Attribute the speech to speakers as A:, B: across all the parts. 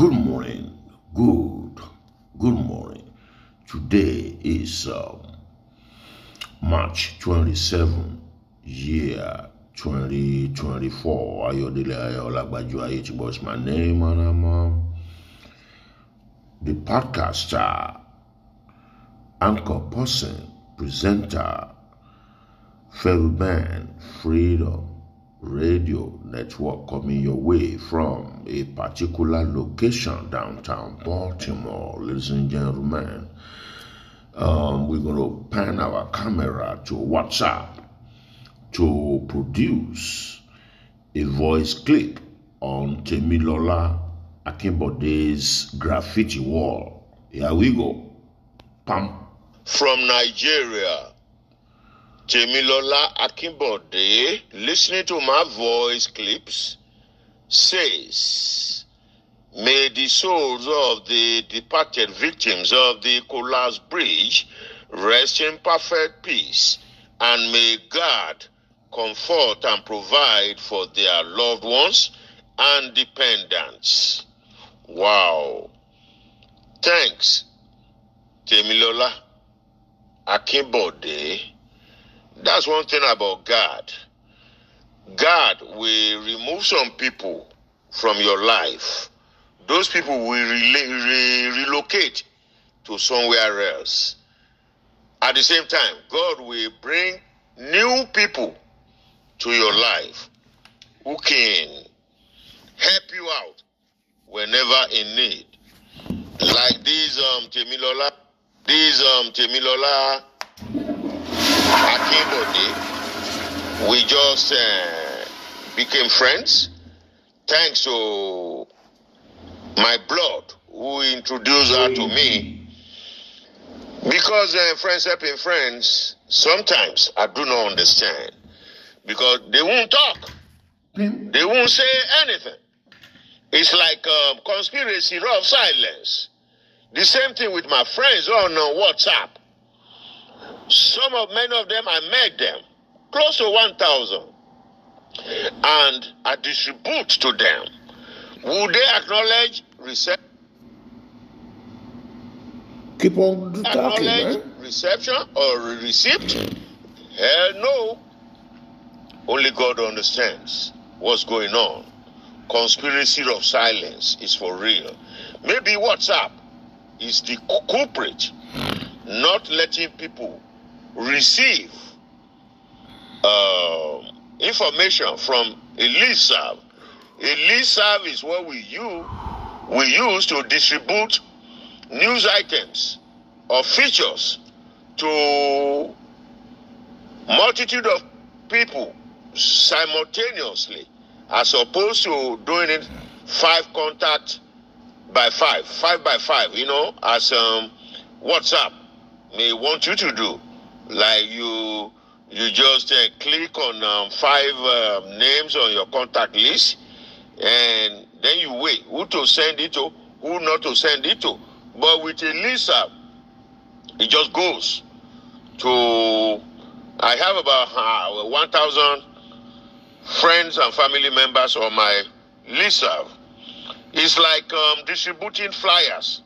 A: Good morning. Good morning. Today is March 27, year 2024. Ayodele Ayolagbaju Ayetibo is my name, and I'm the podcaster, anchor person, presenter, Feruban Freedom Radio Network, coming your way from a particular location downtown Baltimore. Ladies and gentlemen, we're going to pan our camera to WhatsApp to produce a voice clip on Temilola Akinbode's graffiti wall. Here we go. Pam. From Nigeria, Temilola Akinbode, listening to my voice clips, says, "May the souls of the departed victims of the collapsed bridge rest in perfect peace, and may God comfort and provide for their loved ones and dependents." Wow. Thanks, Temilola Akinbode. That's one thing about God. God will remove some people from your life. Those people will relocate to somewhere else. At the same time, God will bring new people to your life who can help you out whenever in need. Like these Temilola Akinbode, we just became friends thanks to my blood who introduced her to me. Because friends helping friends, sometimes I do not understand. Because they won't talk. They won't say anything. It's like conspiracy of silence. The same thing with my friends on WhatsApp. Many of them, I met them, close to 1,000, and I distribute to them. Would they acknowledge reception?
B: Keep on talking, man.
A: Reception or receipt? Hell no. Only God understands what's going on. Conspiracy of silence is for real. Maybe WhatsApp is the culprit, not letting people receive information from a listserv. A listserv is what we use to distribute news items or features to multitude of people simultaneously, as opposed to doing it 5 contact by 5 by 5, as WhatsApp may want you to do. Like you just click on 5 names on your contact list, and then you wait who to send it to, who not to send it to. But with a listserv, it just goes to. I have about 1,000 friends and family members on my listserv. It's like distributing flyers,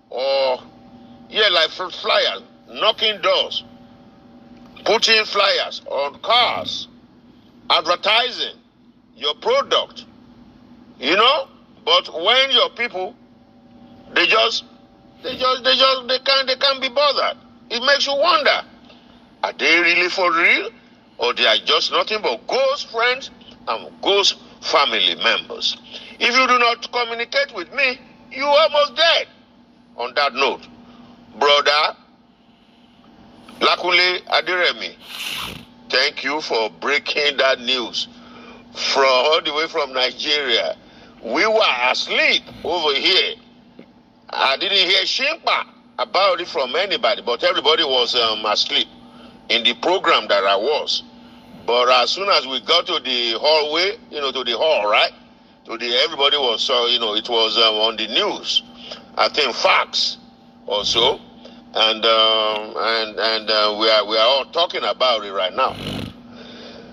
A: like flyers, knocking doors, putting flyers on cars, advertising your product, But when your people, they can't be bothered. It makes you wonder: are they really for real, or they are just nothing but ghost friends and ghost family members? If you do not communicate with me, you are almost dead. On that note, brother Lakule Adiremi, thank you for breaking that news all the way from Nigeria. We were asleep over here. I didn't hear shimpa about it from anybody, but everybody was asleep in the program that I was. But as soon as we got to the hallway, to the hall, right? Everybody was, it was on the news. I think Fox also, and we are all talking about it right now.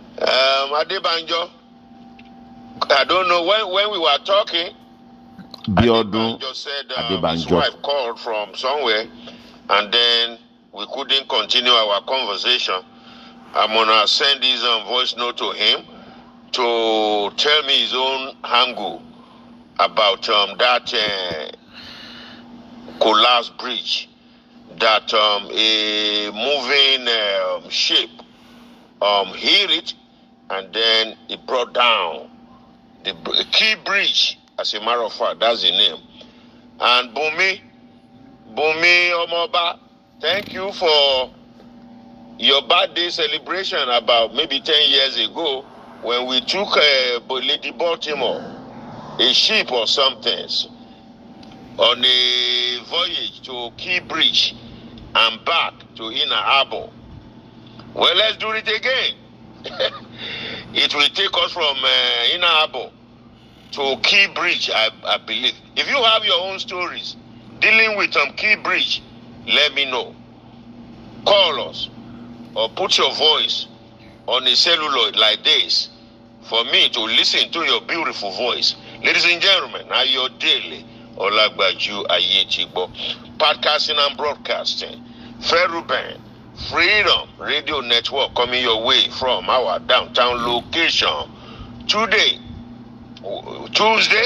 A: Adebanjo, I don't know when we were talking.
B: Biodun
A: just said his
B: Adebanjo.
A: wife called from somewhere, and then we couldn't continue our conversation. I'm gonna send his voice note to him to tell me his own angle about that collapsed bridge, that a moving ship hit it, and then it brought down the Key Bridge. As a matter of fact, that's the name. And Bumi Omoba, thank you for your birthday celebration about maybe 10 years ago when we took Lady Baltimore, a ship or something, on a voyage to Key Bridge and back to Inner Harbor. Well, let's do it again. It will take us from Inner Harbor to Key Bridge, I believe. If you have your own stories dealing with Key Bridge, let me know. Call us or put your voice on a celluloid like this for me to listen to your beautiful voice. Ladies and gentlemen, Ayodele Olagbaju Ayetigbo, podcasting and broadcasting, Feruben, Freedom Radio Network coming your way from our downtown location today, Tuesday,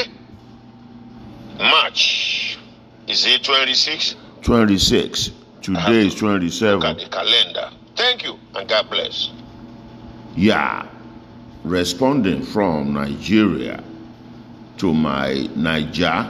A: March. Is it 26?
B: 26. Today is 27.
A: Look at the calendar. Thank you and God bless.
B: Yeah. Responding from Nigeria to my Niger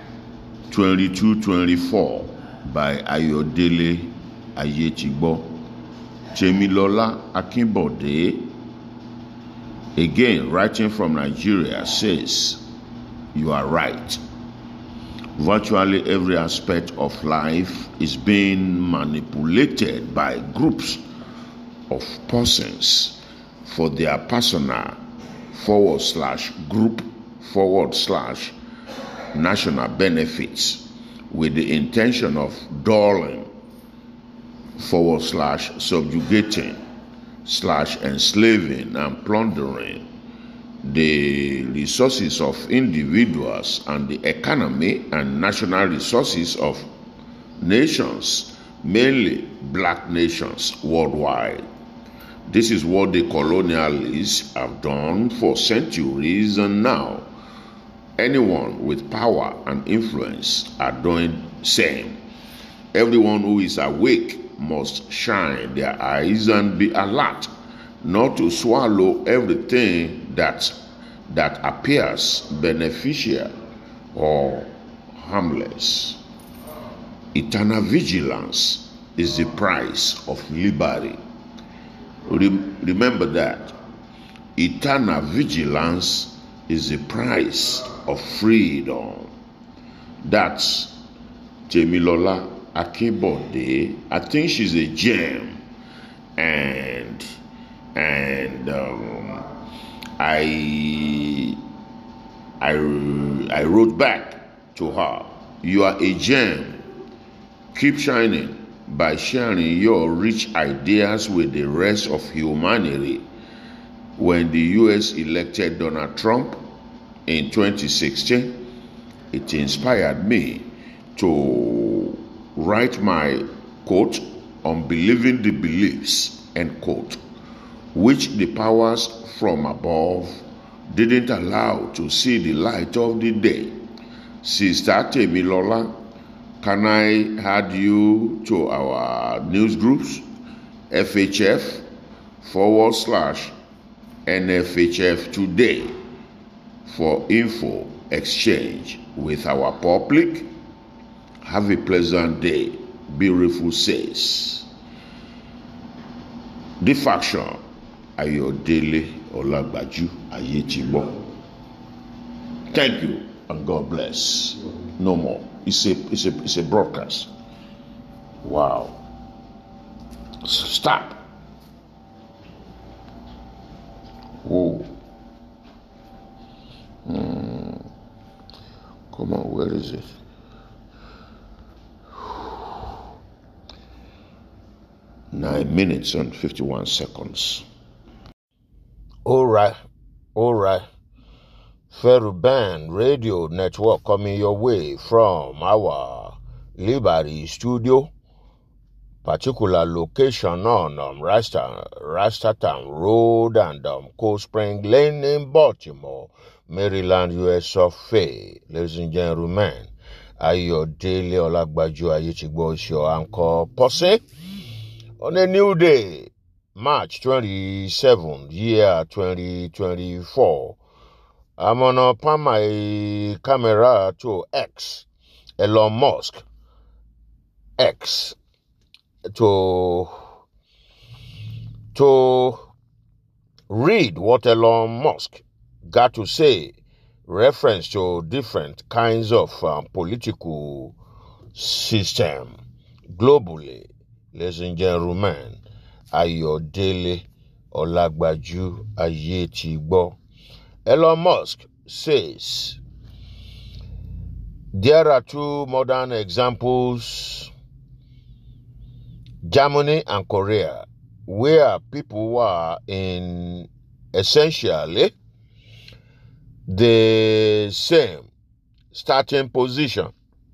B: 2224 by Ayodele Ayetigbo. Jemilola Akinbode, again writing from Nigeria, says, you are right. Virtually every aspect of life is being manipulated by groups of persons for their personal /group / national benefits, with the intention of dulling / subjugating / enslaving and plundering the resources of individuals and the economy and national resources of nations, mainly black nations worldwide. This is what the colonialists have done for centuries, and now anyone with power and influence are doing the same. Everyone who is awake must shine their eyes and be alert not to swallow everything that appears beneficial or harmless. Eternal vigilance is the price of liberty. Remember that. Eternal vigilance is the price of freedom. That's Jemilola Akinbode. I think she's a gem, and I wrote back to her, you are a gem. Keep shining by sharing your rich ideas with the rest of humanity. When the U.S. elected Donald Trump in 2016, it inspired me to write my quote, Unbelieving the Beliefs, end quote, which the powers from above didn't allow to see the light of the day. Sister Temilola, can I add you to our news groups? FHF /NFHF Today for info exchange with our public. Have a pleasant day. Beautiful says. The faction Ayodele Olagbaju Ayetigbo. Thank you and God bless. No more. It's a broadcast. Wow. Stop. Whoa. Come on, where is it? Nine minutes and 51 seconds. All right. Ferruban Radio Network coming your way from our Liberty studio, particular location on Rastaton Road and Cold Spring Lane in Baltimore, Maryland, US of A. Ladies and gentlemen, Ayodele Olagbaju Ayetigbo is your anchor posse on a new day, March 27th, year 2024. I'm gonna pan my camera to X, Elon Musk, X, to read what Elon Musk got to say, reference to different kinds of political system globally. Ladies and gentlemen, Ayodele Olagbaju Ayetigbo. Elon Musk says there are two modern examples, Germany and Korea, where people were in essentially the same starting position,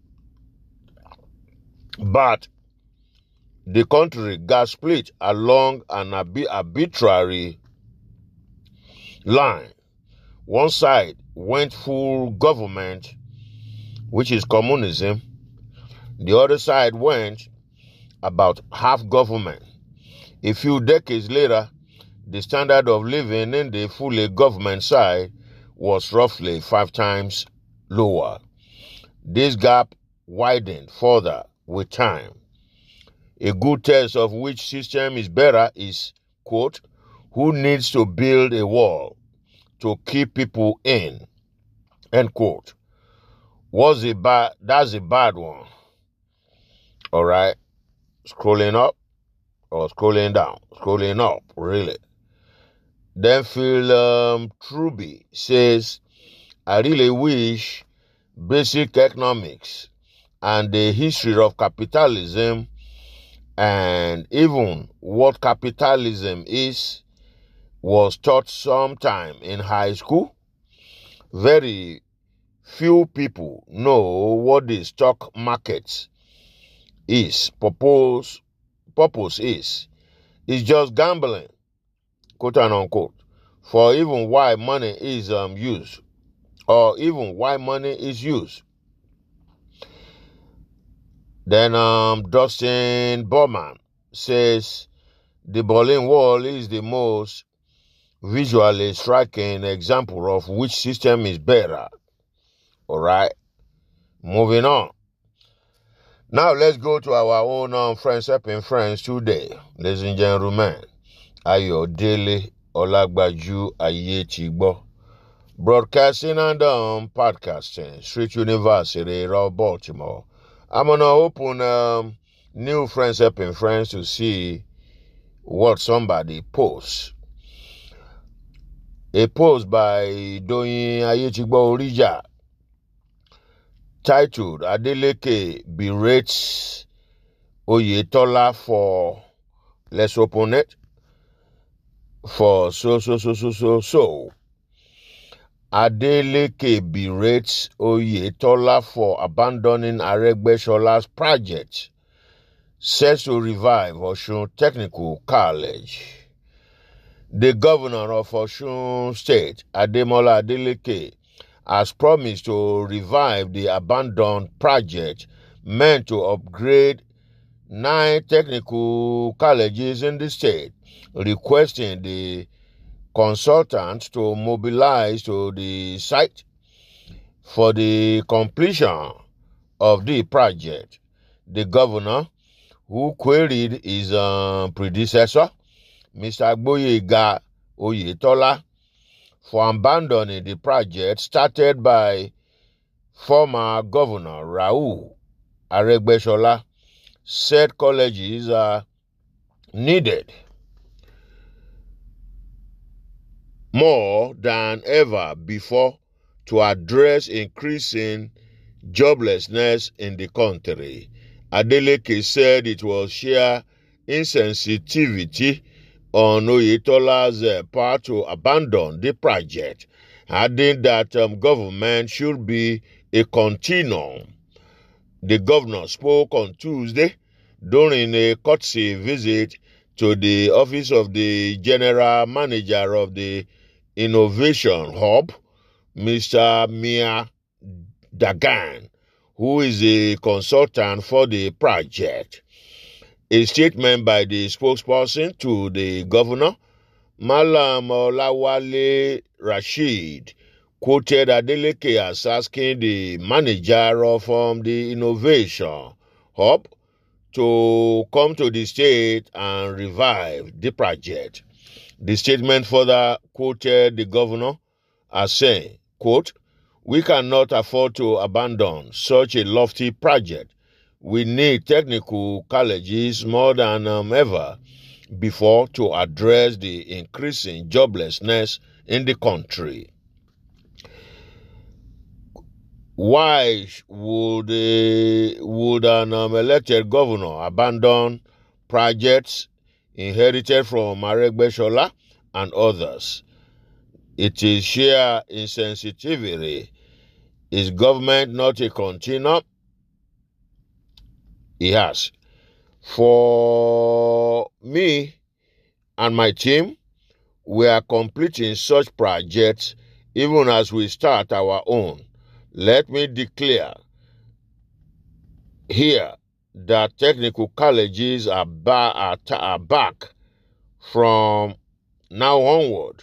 B: but the country got split along an arbitrary line. One side went full government, which is communism. The other side went about half government. A few decades later, the standard of living in the fully government side was roughly 5 times lower. This gap widened further with time. A good test of which system is better is, quote, who needs to build a wall to keep people in, end quote. That's a bad one. All right. Scrolling up or scrolling down? Scrolling up, really. Then Phil Truby says, I really wish basic economics and the history of capitalism and even what capitalism is was taught sometime in high school. Very few people know what the stock market is. Purpose is. It's just gambling, quote and unquote, for even why money is used, or even why money is used. Then Dustin Bowman says the Berlin Wall is the most visually striking example of which system is better. All right, moving on. Now let's go to our own Friends Helping Friends today. Ladies and gentlemen, Ayodele Olagbaju Ayetigbo, broadcasting and podcasting, Street University of Baltimore. I'm gonna open new Friends Helping Friends to see what somebody posts. A post by Doyin Ayetigbo Orija titled Adeleke berates Oyetola for, let's open it, for so. Adeleke berates Oyetola for abandoning Aregbesol's project set to revive Osun Technical College. The governor of Osun State, Ademola Adeleke, has promised to revive the abandoned project meant to upgrade 9 technical colleges in the state, requesting the consultants to mobilize to the site for the completion of the project. The governor, who queried his predecessor, Mr. Gboyega Oyetola, for abandoning the project started by former Governor Raul Aregbesola, said colleges are needed more than ever before to address increasing joblessness in the country. Adeleke said it was sheer insensitivity on Oyetola's part to abandon the project adding that government should be a continuum. The governor spoke on Tuesday during a courtesy visit to the office of the general manager of the Innovation Hub, Mr. Mia Dagan, who is a consultant for the project. A statement by the spokesperson to the governor, Malam Olawale Rashid, quoted Adeleke as asking the manager of the Innovation Hub to come to the state and revive the project. The statement further quoted the governor as saying, quote, "We cannot afford to abandon such a lofty project. We need technical colleges more than ever before to address the increasing joblessness in the country." Why would an elected governor abandon projects inherited from Aregbesola and others? It is sheer insensitivity. Is government not a continuum? He asked. For me and my team, we are completing such projects even as we start our own. Let me declare here that technical colleges are back from now onward.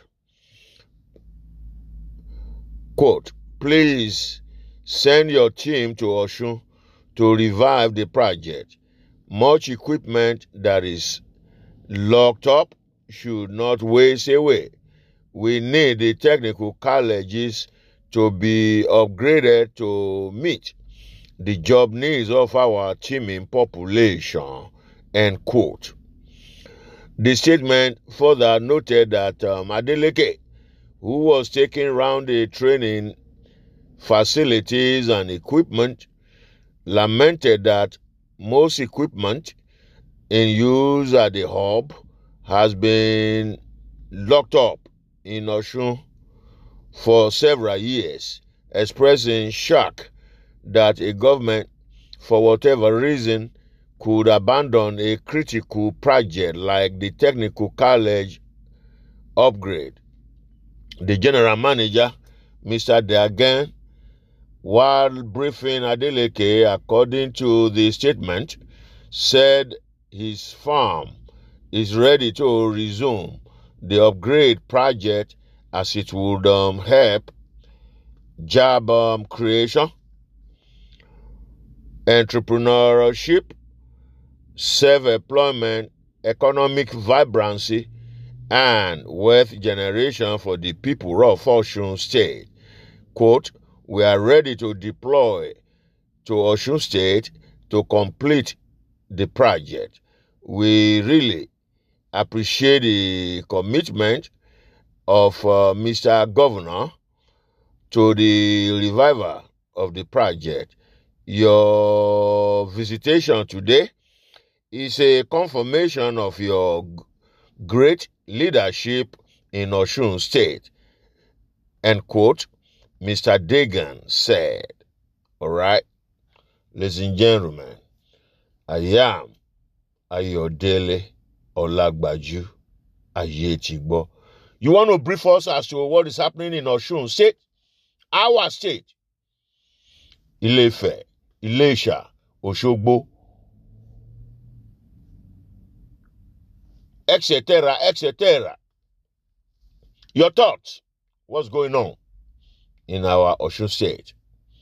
B: Quote, "Please send your team to Osun to revive the project. Much equipment that is locked up should not waste away. We need the technical colleges to be upgraded to meet the job needs of our teeming population," end quote. The statement further noted that Adeleke, who was taking round the training facilities and equipment, lamented that most equipment in use at the hub has been locked up in Osun for several years, expressing shock that a government, for whatever reason, could abandon a critical project like the technical college upgrade. The general manager, Mr. Dagan, while briefing Adeleke, according to the statement, said his firm is ready to resume the upgrade project as it would help job creation, entrepreneurship, self-employment, economic vibrancy, and wealth generation for the people of Osun State. Quote, "We are ready to deploy to Osun State to complete the project. We really appreciate the commitment of Mr. Governor to the revival of the project. Your visitation today is a confirmation of your great leadership in Osun State," end quote, Mr. Dagan said. All right, ladies and gentlemen, I am Ayodele Olagbaju Ayetigbo. You want to brief us as to what is happening in Osun State? Our state. Ile-Ife, Ilesha, Osogbo, etc., etc. Your thoughts? What's going on in our Osun State?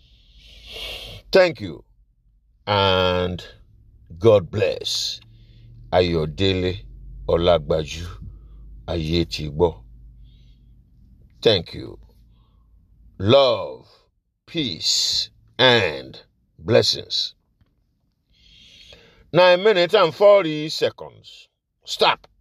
B: Thank you, and God bless. Ayodele Olagbaju Ayetigbo. Thank you. Love, peace, and blessings. 9 minutes and 40 seconds. Stop.